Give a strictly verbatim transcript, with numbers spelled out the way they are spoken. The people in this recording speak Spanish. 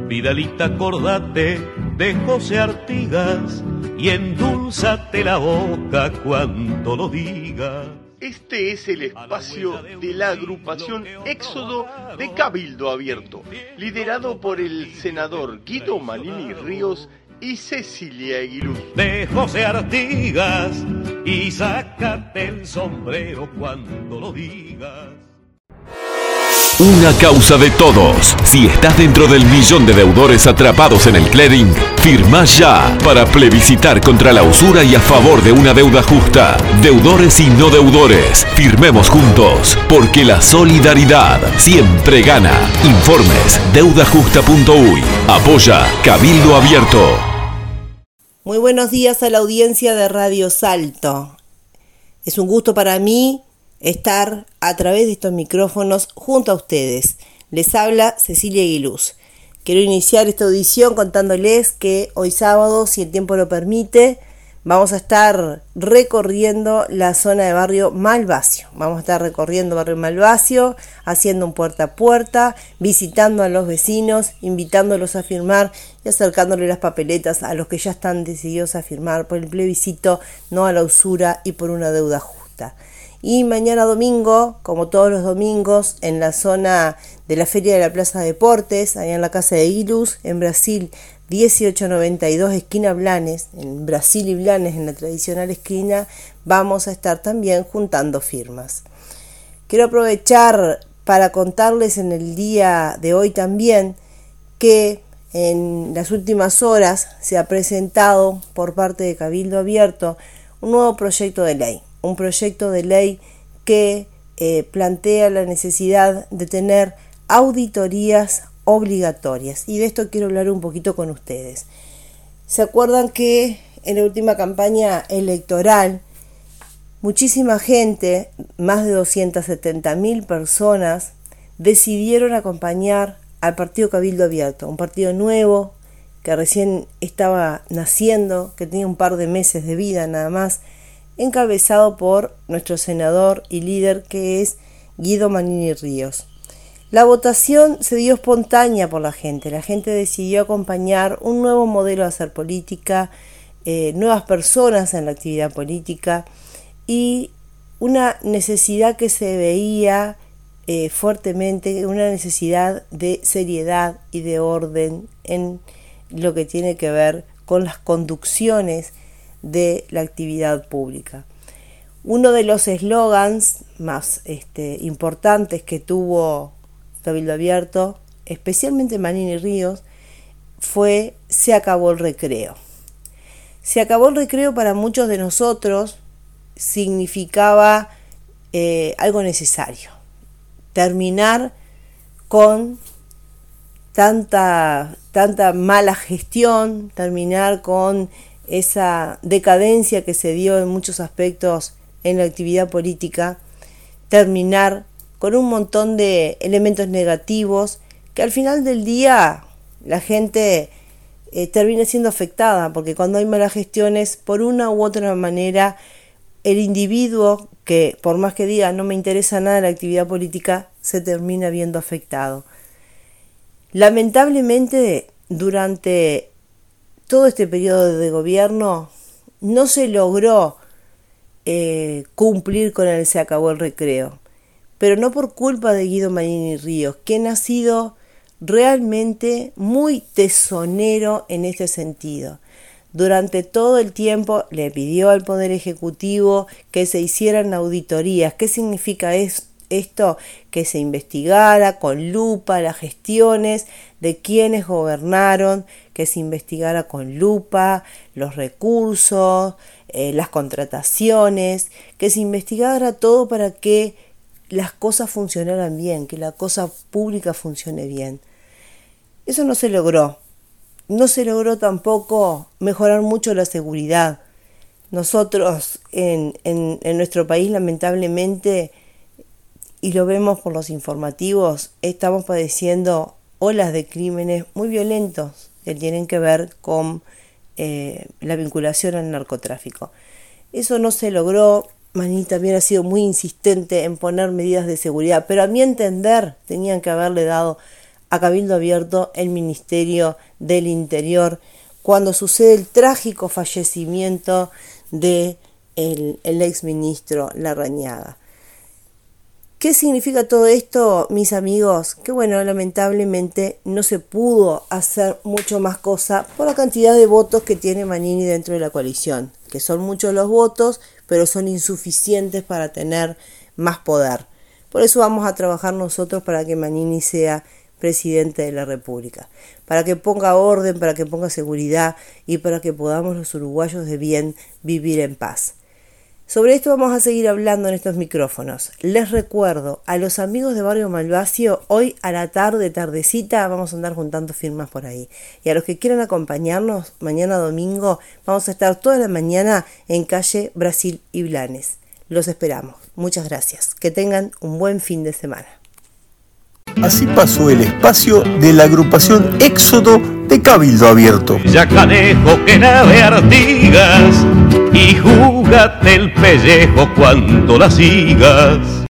Vidalita, acordate de José Artigas y endulzate la boca cuando lo digas. Este es el espacio de la agrupación Éxodo de Cabildo Abierto, liderado por el senador Guido Manini Ríos y Cecilia Aguiluz. De José Artigas y sácate el sombrero cuando lo digas. Una causa de todos. Si estás dentro del millón de deudores atrapados en el clearing, firmá ya para plebiscitar contra la usura y a favor de una deuda justa. Deudores y no deudores, firmemos juntos, porque la solidaridad siempre gana. Informes deuda justa punto uy. Apoya Cabildo Abierto. Muy buenos días a la audiencia de Radio Salto. Es un gusto para mí estar a través de estos micrófonos junto a ustedes. Les habla Cecilia Aguiluz. Quiero iniciar esta audición contándoles que hoy sábado, si el tiempo lo permite, vamos a estar recorriendo la zona de barrio Malvacio. Vamos a estar recorriendo barrio Malvacio, haciendo un puerta a puerta, visitando a los vecinos, invitándolos a firmar y acercándoles las papeletas a los que ya están decididos a firmar por el plebiscito, no a la usura y por una deuda justa. Y mañana domingo, como todos los domingos, en la zona de la Feria de la Plaza de Deportes, allá en la Casa de Aguiluz, en Brasil dieciocho noventa y dos, esquina Blanes, en Brasil y Blanes, en la tradicional esquina, vamos a estar también juntando firmas. Quiero aprovechar para contarles en el día de hoy también que en las últimas horas se ha presentado por parte de Cabildo Abierto un nuevo proyecto de ley. Un proyecto de ley que eh, plantea la necesidad de tener auditorías obligatorias. Y de esto quiero hablar un poquito con ustedes. ¿Se acuerdan que en la última campaña electoral muchísima gente, más de doscientas setenta mil personas, decidieron acompañar al partido Cabildo Abierto, un partido nuevo que recién estaba naciendo, que tenía un par de meses de vida nada más, encabezado por nuestro senador y líder que es Guido Manini Ríos. La votación se dio espontánea por la gente, la gente decidió acompañar un nuevo modelo de hacer política, eh, nuevas personas en la actividad política y una necesidad que se veía eh, fuertemente, una necesidad de seriedad y de orden en lo que tiene que ver con las conducciones de la actividad pública. Uno de los eslogans más este, importantes que tuvo Cabildo Abierto, especialmente Manini Ríos, fue "Se acabó el recreo". Se acabó el recreo para muchos de nosotros significaba eh, algo necesario, terminar con tanta, tanta mala gestión, terminar con esa decadencia que se dio en muchos aspectos en la actividad política, terminar con un montón de elementos negativos que al final del día la gente eh, termina siendo afectada, porque cuando hay malas gestiones, por una u otra manera, el individuo que por más que diga no me interesa nada la actividad política, se termina viendo afectado. Lamentablemente, durante todo este periodo de gobierno no se logró eh, cumplir con el "se acabó el recreo", pero no por culpa de Guido Manini Ríos, quien ha sido realmente muy tesonero en este sentido. Durante todo el tiempo le pidió al Poder Ejecutivo que se hicieran auditorías. ¿Qué significa esto? Esto, que se investigara con lupa las gestiones de quienes gobernaron, que se investigara con lupa los recursos, eh, las contrataciones, que se investigara todo para que las cosas funcionaran bien, que la cosa pública funcione bien. Eso no se logró. No se logró tampoco mejorar mucho la seguridad. Nosotros en, en, en nuestro país, lamentablemente, y lo vemos por los informativos, estamos padeciendo olas de crímenes muy violentos que tienen que ver con eh, la vinculación al narcotráfico. Eso no se logró. Manini también ha sido muy insistente en poner medidas de seguridad, pero a mi entender tenían que haberle dado a Cabildo Abierto, el Ministerio del Interior, cuando sucede el trágico fallecimiento de el, el exministro Larrañaga. ¿Qué significa todo esto, mis amigos? Que bueno, lamentablemente no se pudo hacer mucho más cosa por la cantidad de votos que tiene Manini dentro de la coalición, que son muchos los votos, pero son insuficientes para tener más poder. Por eso vamos a trabajar nosotros para que Manini sea presidente de la República, para que ponga orden, para que ponga seguridad y para que podamos los uruguayos de bien vivir en paz. Sobre esto vamos a seguir hablando en estos micrófonos. Les recuerdo a los amigos de Barrio Malvacio, hoy a la tarde, tardecita, vamos a andar juntando firmas por ahí. Y a los que quieran acompañarnos, mañana domingo, vamos a estar toda la mañana en calle Brasil y Blanes. Los esperamos. Muchas gracias. Que tengan un buen fin de semana. Así pasó el espacio de la agrupación Éxodo de Cabildo Abierto. Yacanejo que nave Artigas y júgate el pellejo cuando la sigas.